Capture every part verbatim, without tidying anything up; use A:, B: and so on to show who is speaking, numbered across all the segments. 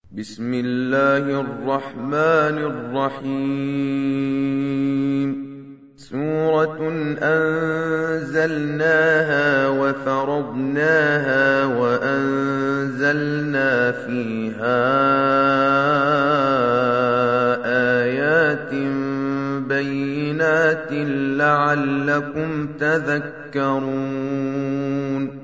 A: بسم الله الرحمن الرحيم سورة أنزلناها وفرضناها وأنزلنا فيها آيات بينات لعلكم تذكرون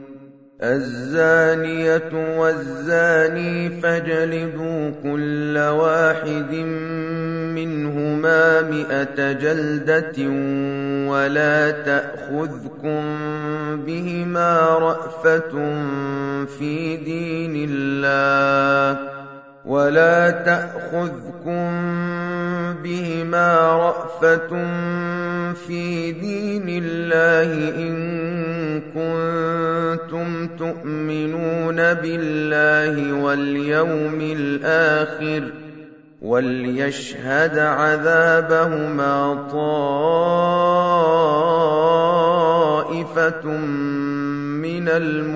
A: الزانية والزاني فاجلدوا كل واحد منهما مئة جلدة ولا تأخذكم بهما رأفة في دين الله ولا تأخذكم بهما رأفة في دين الله إن كنتم تؤمنون بالله واليوم الآخر وليشهد عذابهما طائفة من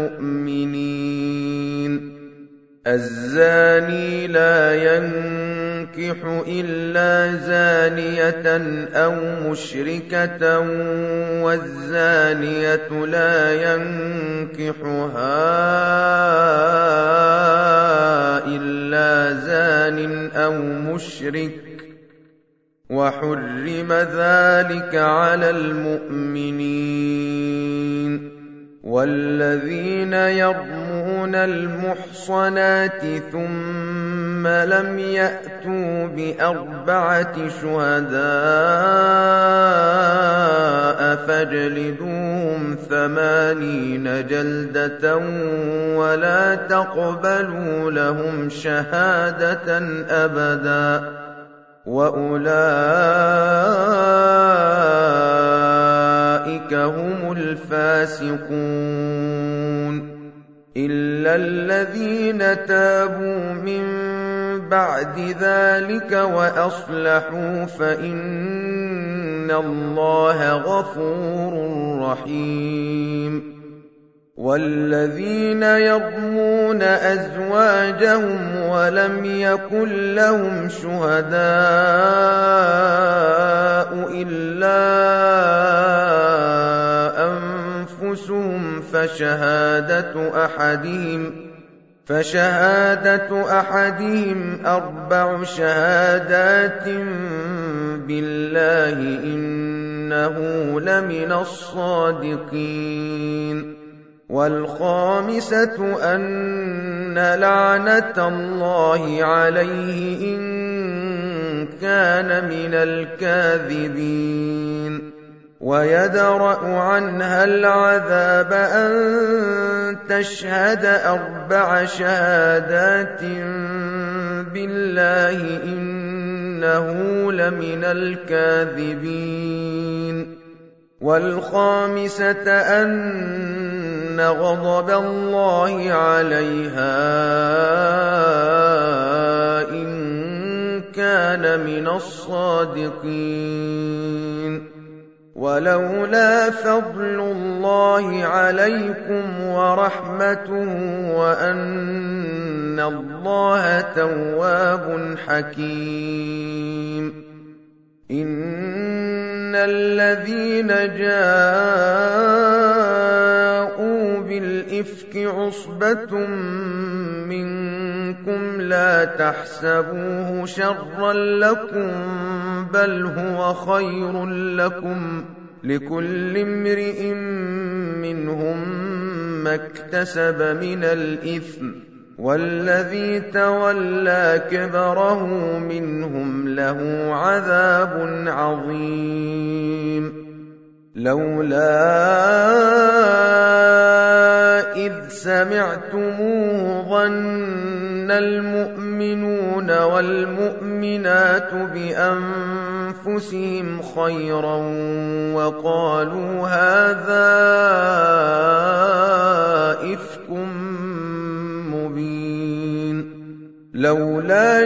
A: المؤمنين الزاني لا ينكح إلا زانية أو مشركة والزانية لا ينكحها إلا زان أو مشرك وحرم ذلك على المؤمنين والذين يرمون المحصنات ثم لم يأتوا بأربعة شهداء فاجلدوهم ثمانين جلدة ولا تقبلوا لهم شهادة أبدا وأولئك هم الفاسقون إلا الذين تابوا من بعد ذلك وأصلحوا فإن الله غفور رحيم والذين يرمون أزواجهم ولم يكن لهم شهداء إلا أنفسهم فشهادة أحدهم فشهادة أحدهم أربع شهادات بالله إنه لمن الصادقين والخامسة أن لعنة الله عليه إن كان من الكاذبين ويدرأ عنها العذاب أن تشهد أربع شهادات بالله إنه لمن الكاذبين والخامسة أن غضب الله عليها إن كان من الصادقين ولولا فضل الله عليكم ورحمته وأن الله تواب حكيم إن الذين جاءوا بالإفك عصبة منكم لا تحسبوه شرا لكم بل هو خير لكم لكل امرئ منهم ما اكتسب من الإثم والذي تولى كبره منهم له عذاب عظيم لولا إذ سمعتموه ظن المؤمنون والمؤمنات بأنفسهم خيرا وقالوا هذا إفك مبين لولا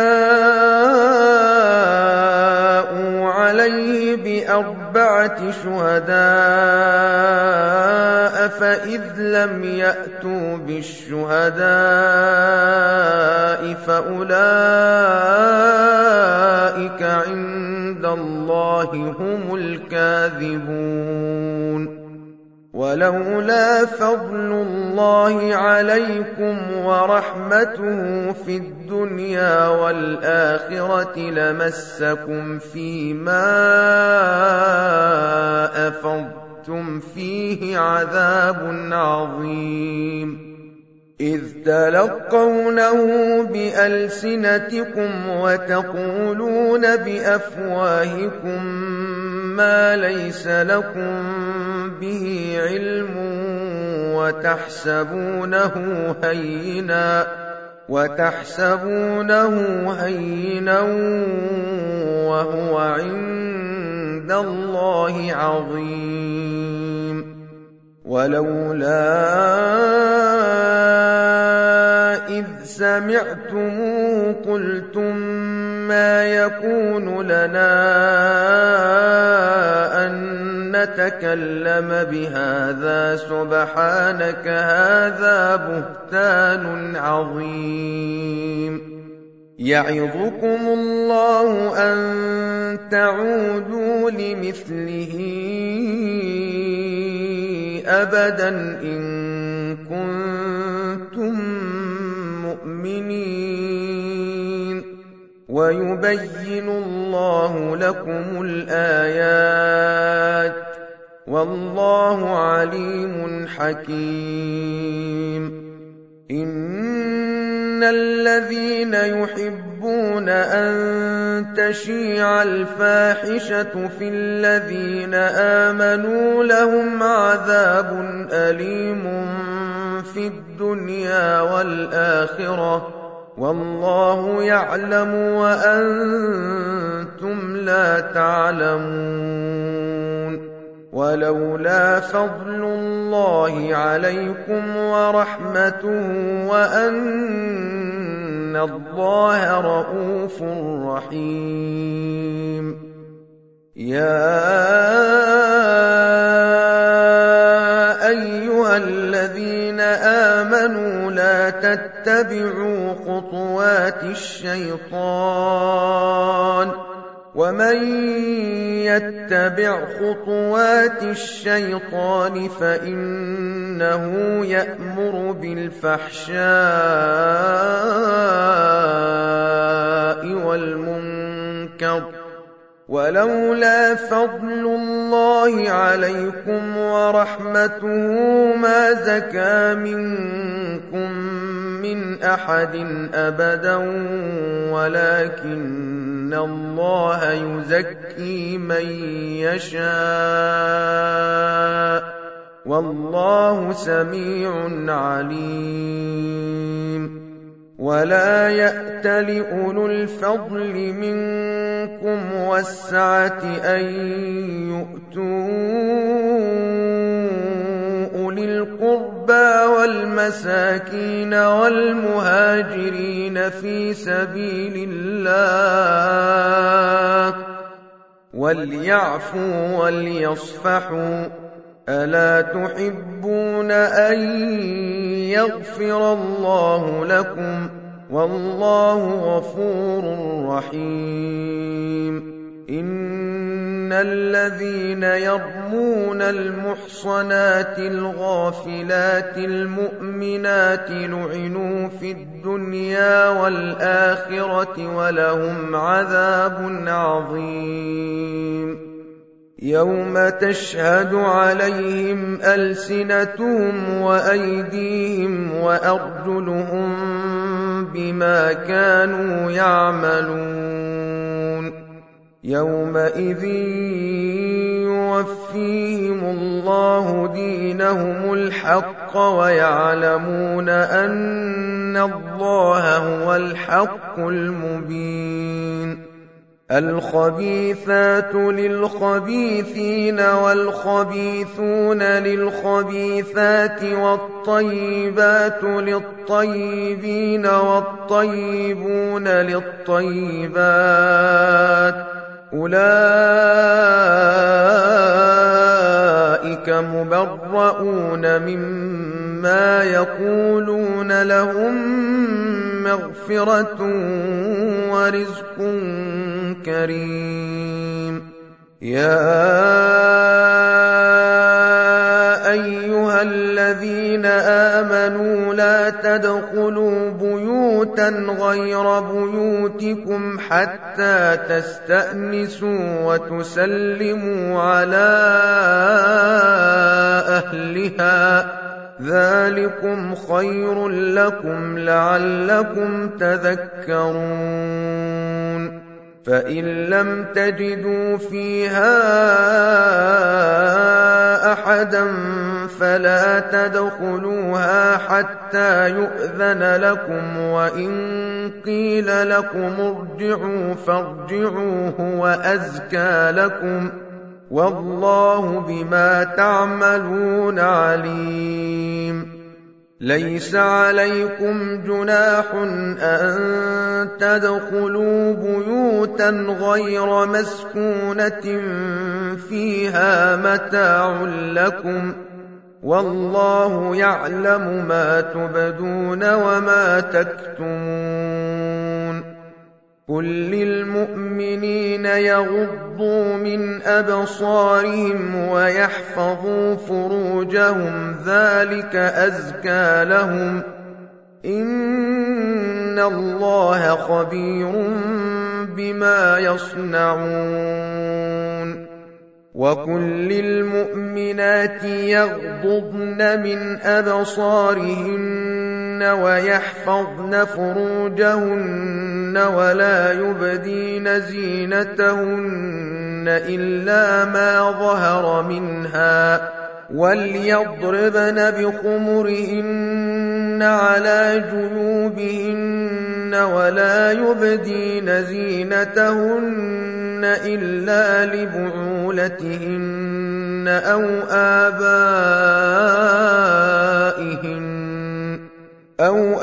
A: جاءوا عليه بأربعة شهداء فإذ لم يأتوا بالشهداء فأولئك عند الله هم الكاذبون. ولولا فضل الله عليكم ورحمته في الدنيا والآخرة لمسكم فيما أفضتم فيه عذاب عظيم، إذ تلقونه بألسنتكم وتقولون بأفواهكم ما ليس لكم به علم وتحسبونه هينا وتحسبونه هينا وهو عند الله عظيم. ولولا إذ سمعتموه قلتم ما يكون لنا أن نتكلم بهذا سبحانك هذا بهتان عظيم. يعظكم الله أن تعودوا لمثله أبدا إن كنتم مؤمنين، ويبين الله لكم الآيات والله عليم حكيم. إن الذين يحبون أن تشيع الفاحشة في الذين آمنوا لهم عذاب أليم في الدنيا والآخرة والله يعلم وأنتم لا تعلمون. ولولا فضل الله عليكم ورحمته وأن الله رءوف رحيم. يا أيها الذين آمنوا لا تتبعوا خطوات الشيطان، ومن يتبع خطوات الشيطان فإنه يأمر بالفحشاء والمنكر. ولولا فضل الله عليكم ورحمته ما زكى منكم من أحد أبدا ولكن الله يزكي من يشاء والله سميع عليم. ولا يأتل أولو الفضل منكم والسعة أن يؤتوا أولي القربى والمساكين والمهاجرين في سبيل الله وليعفوا وليصفحوا، ألا تحبون أن يغفر الله لكم والله غفور رحيم. إن الذين يرمون المحصنات الغافلات المؤمنات لعنوا في الدنيا والآخرة ولهم عذاب عظيم. يوم تشهد عليهم ألسنتهم وأيديهم وأرجلهم بما كانوا يعملون. يومئذ يوفيهم الله دينهم الحق ويعلمون أن الله هو الحق المبين. الخبيثات للخبيثين والخبيثون للخبيثات والطيبات للطيبين والطيبون للطيبات، أولئك مبرؤون مما يقولون لهم مغفرة ورزق كريم. يا أيها الذين آمنوا لا تدخلوا بيوتا غير بيوتكم حتى تستأنسوا وتسلموا على أهلها، ذلكم خير لكم لعلكم تذكرون. فإن لم تجدوا فيها أحدا فلا تدخلوها حتى يؤذن لكم، وإن قيل لكم ارجعوا فارجعوا هو أزكى لكم، والله بما تعملون عليم. ليس عليكم جناح أن تدخلوا بيوتا غير مسكونة فيها متاع لكم، والله يعلم ما تبدون وما تكتمون. قل للمؤمنين يغضوا من أبصارهم ويحفظوا فروجهم ذلك أزكى لهم، إن الله خبير بما يصنعون. وقل للمؤمنات يغضضن من أبصارهن ويحفظن فروجهن ولا يبدين زينتهن إلا ما ظهر منها، وليضربن بخمرهن على جيوبهن ولا يبدين زينتهن إلا لبعولتهن أو آبائهن أو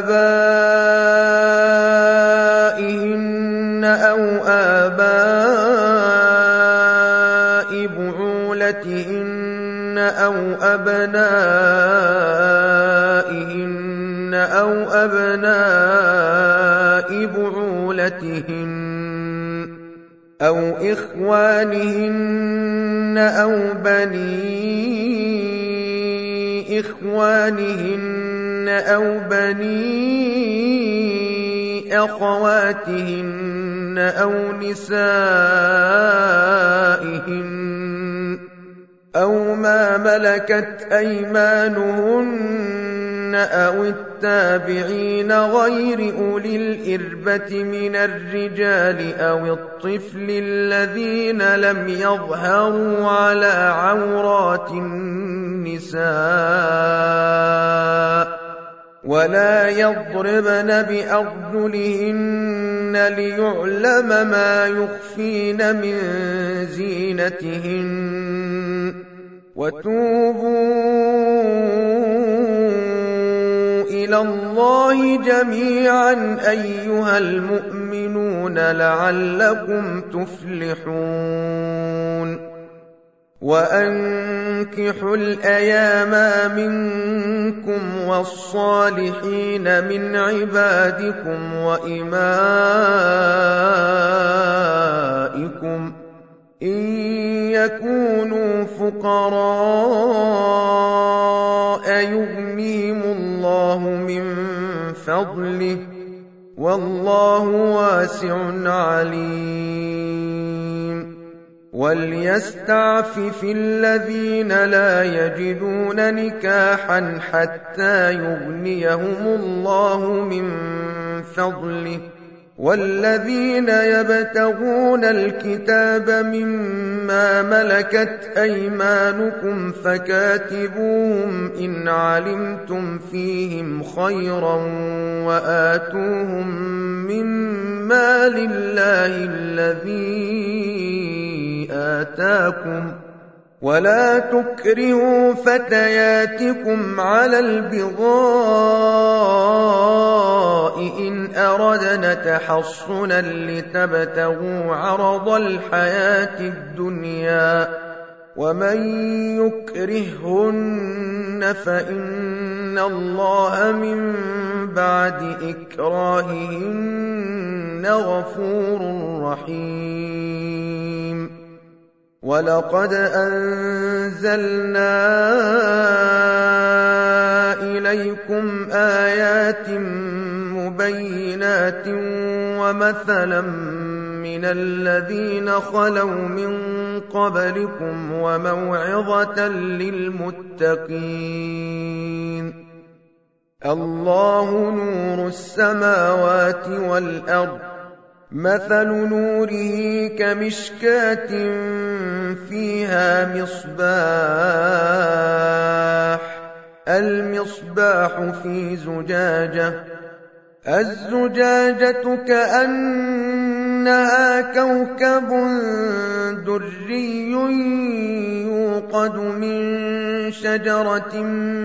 A: آبائهن أو آباء بعولتهن أو أبنائهن أو أبناء بعولتهن أو إخوانهن أو بني إخوانهن أو بني أخواتهن أو نسائهن أو ما ملكت أيمانهن أو التابعين غير أولي الإربة من الرجال أو الطفل الذين لم يظهروا على عورات النساء، ولا يضربن بأرجلهن ليعلم ما يخفين من زينتهن. وتوبوا إلى الله جميعا أيها المؤمنون لعلكم تفلحون. وأنكحوا الأيام منكم والصالحين من عبادكم وإمائكم إن يكونوا فقراء يغنيهم الله من فضله، والله واسع عليم. وليستعفف الذين لا يجدون نكاحا حتى يغنيهم الله من فضله، والذين يبتغون الكتاب مما ملكت أيمانكم فكاتبوهم إن علمتم فيهم خيرا وآتوهم مما لله الذي آتاكم، ولا تكرهوا فتياتكم على البغاء إن أردنا تحصنا لتبتغوا عرض الحياة الدنيا، ومن يكرههن فإن إن الله من بعد إكراههن غفور رحيم ولقد أنزلنا إليكم آيات مبينات ومثلا من الذين خلوا من قبلكم وموعظة للمتقين الله نور السماوات والأرض مثل نوره كمشكاة فيها مصباح المصباح في زجاجة الزجاجة كأنها كوكب دري يوقد من شجرة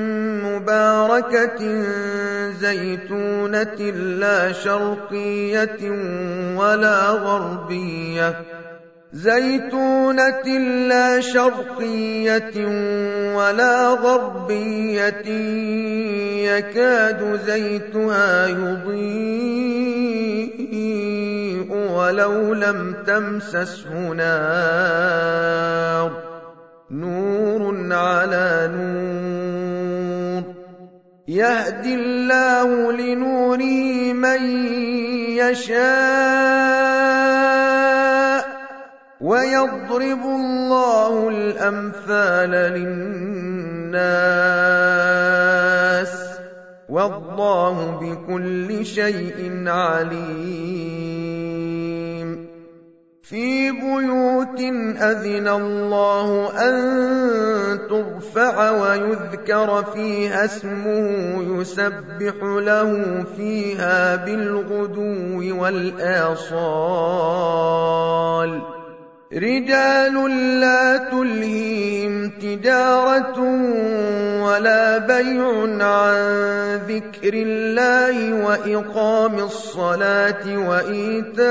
A: مباركة زيتونة لا شرقية ولا غربية زيتونة لا شرقية ولا غربية يكاد زيتها يضيء ولو لم تمسسه نار نور على نور يهدي الله لنوره من يشاء ويضرب الله الأمثال للناس والله بكل شيء عليم في بيوت أذن الله أن ترفع ويذكر فيها اسمه يسبح له فيها بالغدو والآصال رجال لا تلهيهم تجارة ولا بيع عن ذكر الله وإقام الصلاة وإيتاء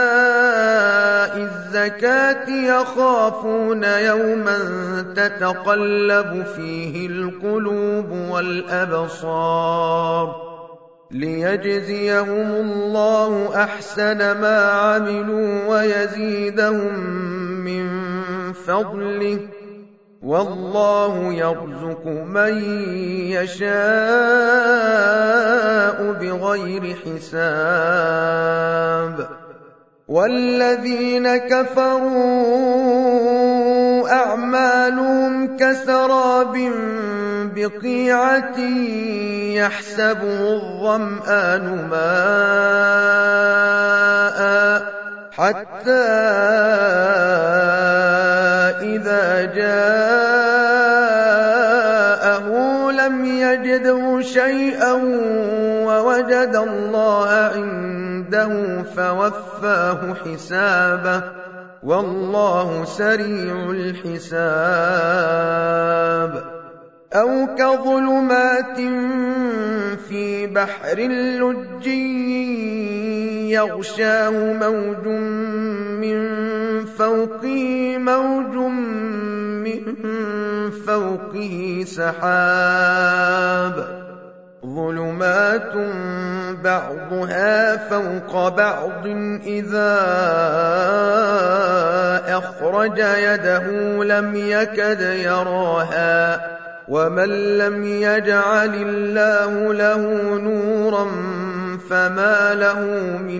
A: الزكاة يخافون يوما تتقلب فيه القلوب والأبصار ليجزيهم الله أحسن ما عملوا ويزيدهم من فضله والله يرزق من يشاء بغير حساب والذين كفروا أعمالهم كسراب بقيعة يحسبه الظمآن ماء حتى إذا جاءه لم يجده شيئا ووجد الله عنده فوفاه حسابه والله سريع الحساب أو كظلمات في بحر لجي يغشاه موج من فوقه موج من فوقه سحاب ظلمات بعضها فوق بعض إذا أخرج يده لم يكد يراها ومن لم يجعل الله له نورا فما له من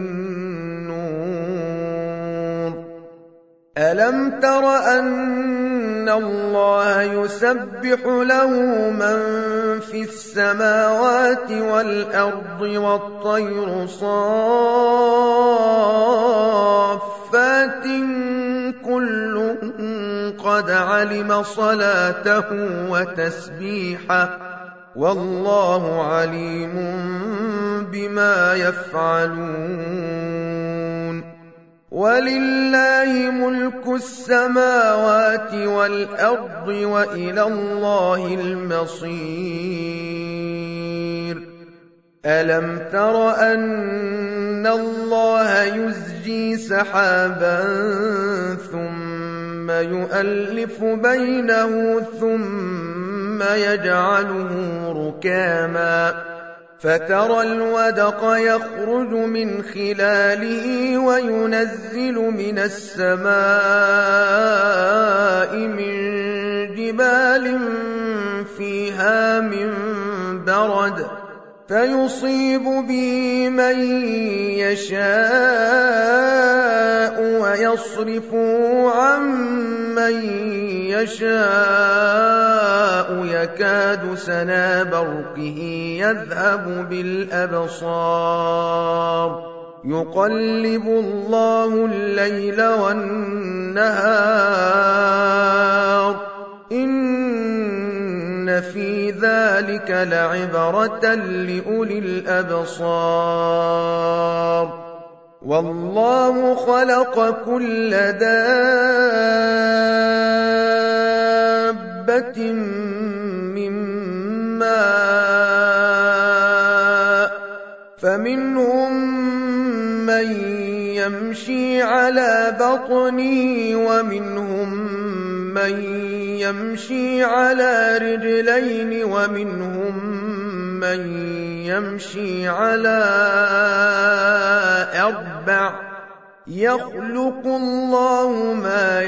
A: نور ألم تر أن الله يسبح له من في السماوات والأرض والطير صافات كل قد علم صلاته وتسبيحه والله عليم بما يفعلون ولله ملك السماوات والأرض وإلى الله المصير ألم تر أن الله يزجي سحابا ثم يؤلف بينه ثم ثم يجعله ركاما فترى الودق يخرج من خلاله وينزل من السماء من جبال فيها من برد فيصيب به من يشاء ويصرفه عن من يشاء يكاد سنا برقه يذهب بالأبصار يقلب الله الليل والنهار إن في ذلك لعبرة لأولي الأبصار والله خلق كل دابة من ماء فمنهم من يمشي على بطنه ومنهم من يمشي على رجلين ومنهم من يمشي على أربع يخلق الله ما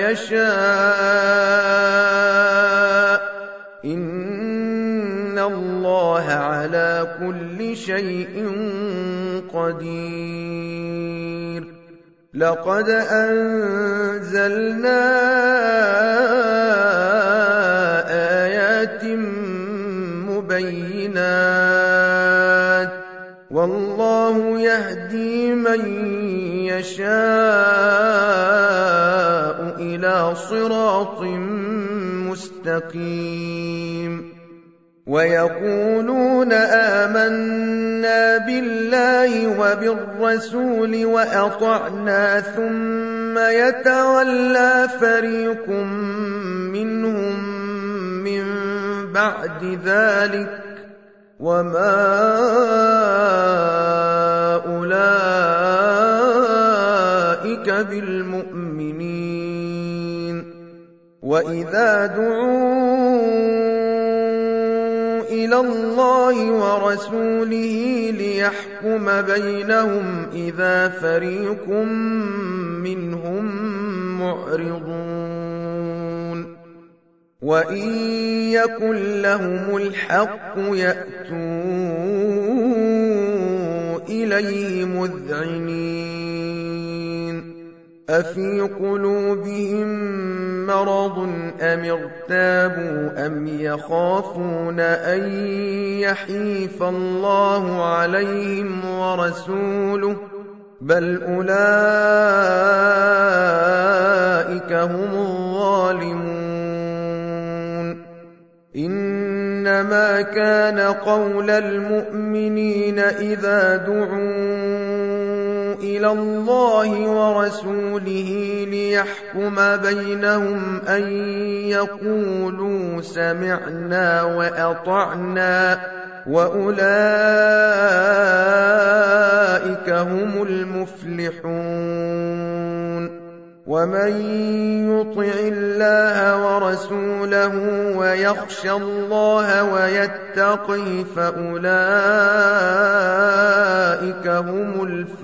A: يشاء إن الله على كل شيء قدير لقد أنزلنا آيات مبينات والله يهدي من يشاء إلى صراط مستقيم ويقولون آمنا بالله وبالرسول وأطعنا ثم يتولى فريق منهم من بعد ذلك وما أولئك بالمؤمنين وإذا دعوا إلى الله ورسوله ليحكم بينهم إذا فريق منهم معرضون وإن يكن لهم الحق يأتوا إليه مذعنين أفي قلوبهم مرض أم ارتابوا أم يخافون أن يحيف الله عليهم ورسوله بل أولئك هم الظالمون إنما كان قول المؤمنين إذا دعوا إلى الله ورسوله ليحكم بينهم أن يقولوا سمعنا وأطعنا وأولئك هم المفلحون ومن يطع الله ورسوله ويخشى الله ويتقه فأولئك هم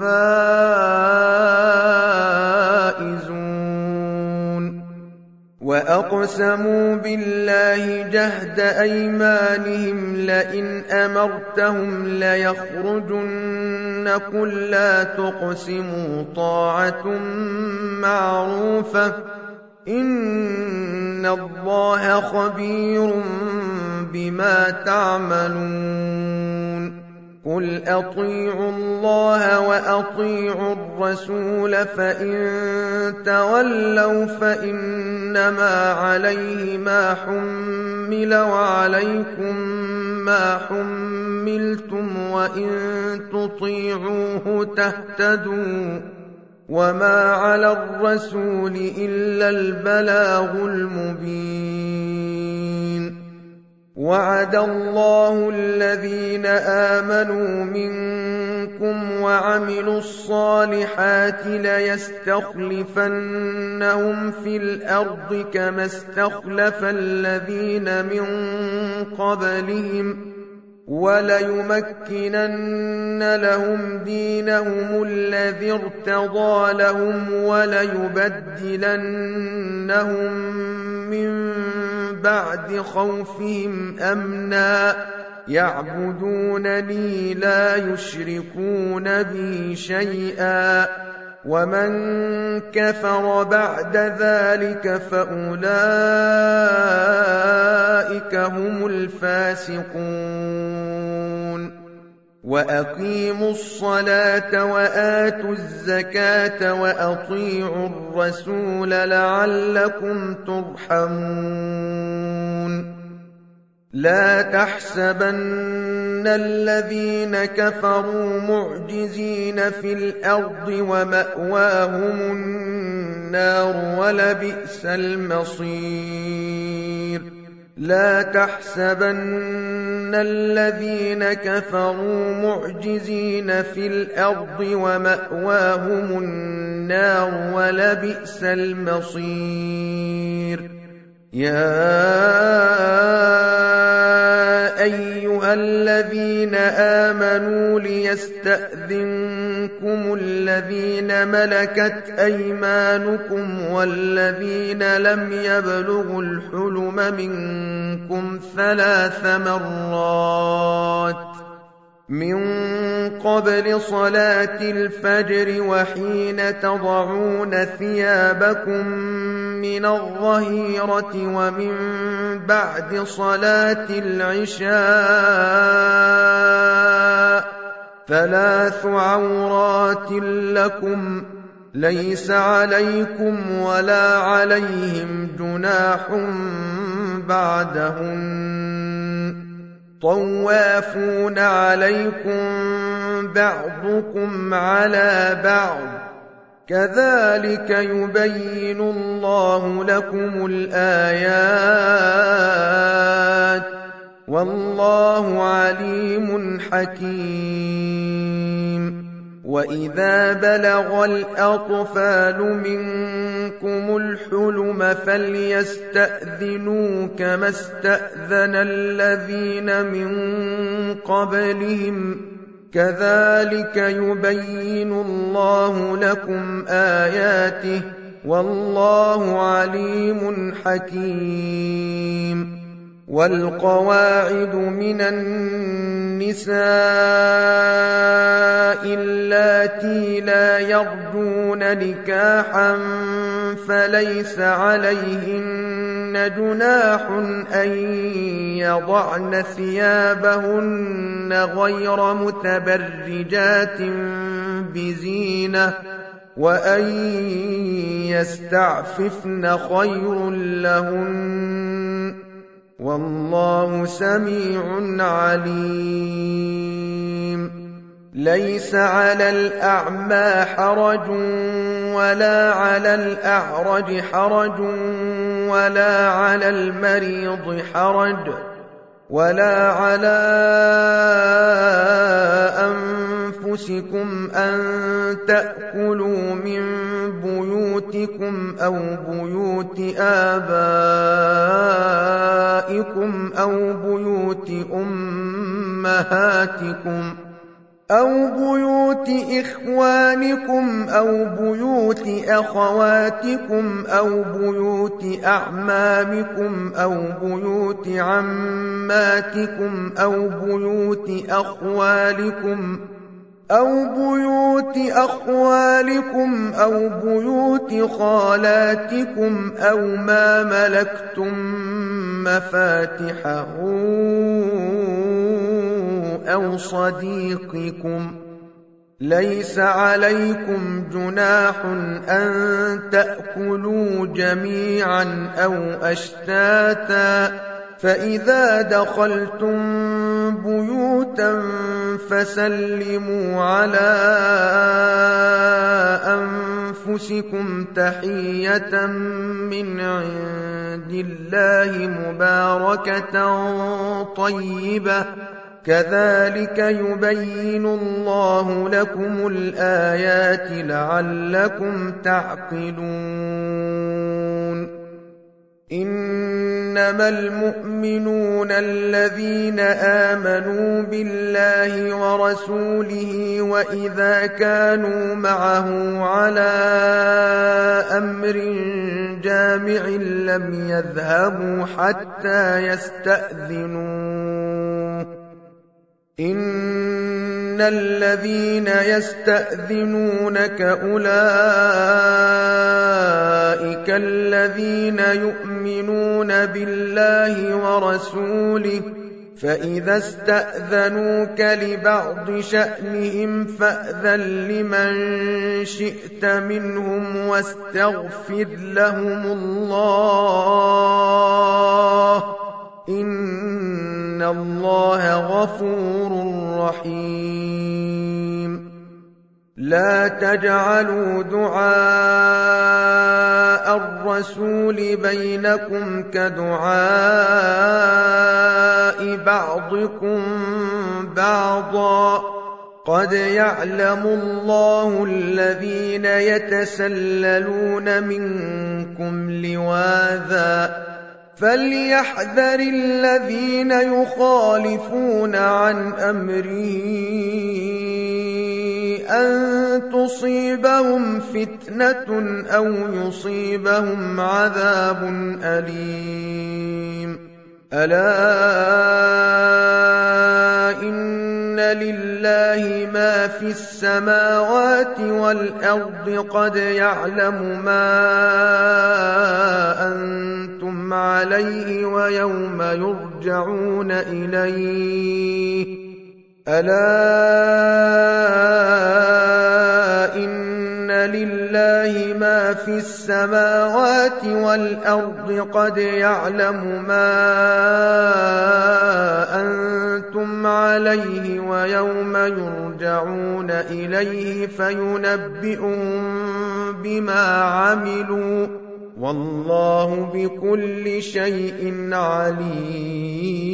A: الفائزون وأقسموا بالله جهد أيمانهم لئن أمرتهم ليخرجن قل لا تقسموا طاعة معروفة إن الله خبير بما تعملون قل أطيعوا الله وأطيعوا الرسول فإن تولوا فإنما عليه ما حمل وعليكم ما حملتم وإن تطيعوه تهتدوا وما على الرسول إلا البلاغ المبين وعد الله الذين آمنوا منكم وعملوا الصالحات ليستخلفنهم في الأرض كما استخلف الذين من قبلهم وَلَيُمَكِّنَنَّ لَهُمْ دِينَهُمُ الَّذِي ارْتَضَىٰ لَهُمْ وَلَيُبَدِّلَنَّهُم مِّن بَعْدِ خَوْفِهِمْ أَمْنًا يَعْبُدُونَنِي لَا يُشْرِكُونَ بِي شَيْئًا وَمَن كَفَرَ بَعْدَ ذَٰلِكَ فَأُولَٰئِكَ هُمُ الْفَاسِقُونَ وَأَقِيمُوا الصَّلَاةَ وَآتُوا الزَّكَاةَ وَأَطِيعُوا الرَّسُولَ لَعَلَّكُمْ تُرْحَمُونَ لَا تَحْسَبَنَّ الَّذِينَ كَفَرُوا مُعْجِزِينَ فِي الْأَرْضِ وَمَأْوَاهُمُ النَّارُ وَلَبِئْسَ الْمَصِيرُ لَا تَحْسَبَنَّ الَّذِينَ كَفَرُوا مُعْجِزِينَ فِي الْأَرْضِ وَمَأْوَاهُمُ النَّارُ وَلَبِئْسَ الْمَصِيرُ يَا أَيُّهَا الَّذِينَ آمَنُوا لِيَسْتَأْذِنكُمُ الَّذِينَ مَلَكَتْ أَيْمَانُكُمْ وَالَّذِينَ لَمْ يَبْلُغُوا الْحُلُمَ مِنكُمْ ثَلَاثَ مرات من قبل صلاة الفجر وحين تضعون ثيابكم من الظهيرة ومن بعد صلاة العشاء ثلاث عورات لكم ليس عليكم ولا عليهم جناح بعدهن طوافون عليكم بعضكم على بعض كذلك يبين الله لكم الآيات والله عليم حكيم وإذا بلغ الأطفال منكم الحلم فليستأذنوا كما استأذن الذين من قبلهم كذلك يبين الله لكم آياته والله عليم حكيم والقواعد من النساء اللاتي لا يرجون نكاحا فليس عليهن جناح أن يضعن ثيابهن غير متبرجات بزينة وأن يستعففن خير لهن والله سميع عليم ليس على الأعمى حرج ولا على الأعرج حرج ولا على المريض حرج ولا على أنفسكم أن تأكلوا من بيوتكم أو بيوت آبائكم أو بيوت أمهاتكم أو بيوت إخوانكم أو بيوت أخواتكم أو بيوت أعمامكم أو بيوت عماتكم أو بيوت أخوالكم أو بيوت أخوالكم أو بيوت خالاتكم أو ما ملكتم مفاتحه أو صديقكم ليس عليكم جناح أن تأكلوا جميعا أو أشتاتا فإذا دخلتم بيوتا فسلموا على أنفسكم تحية من عند الله مباركة طيبة كذلك يبين الله لكم الآيات لعلكم تعقلون إنما المؤمنون الذين آمنوا بالله ورسوله وإذا كانوا معه على أمر جامع لم يذهبوا حتى يستأذنوه إن الذين يستأذنونك أولئك الذين يؤمنون بالله ورسوله فإذا استأذنوك لبعض شأنهم فأذن لمن شئت منهم واستغفر لهم الله إن الله غفور رحيم لا تجعلوا دعاء الرسول بينكم كدعاء بعضكم بعضا قد يعلم الله الذين يتسللون منكم لواذا فليحذر الذين يخالفون عن أمره أن تصيبهم فتنة أو يصيبهم عذاب أليم ألا إن لله ما في السماوات والأرض قد يعلم ما أنتم عليه ويوم يرجعون إليه ألا إن لله ما في السماوات والأرض قد يعلم ما أنتم عليه ويوم يرجعون إليه فينبئهم بما عملوا والله بكل شيء عليم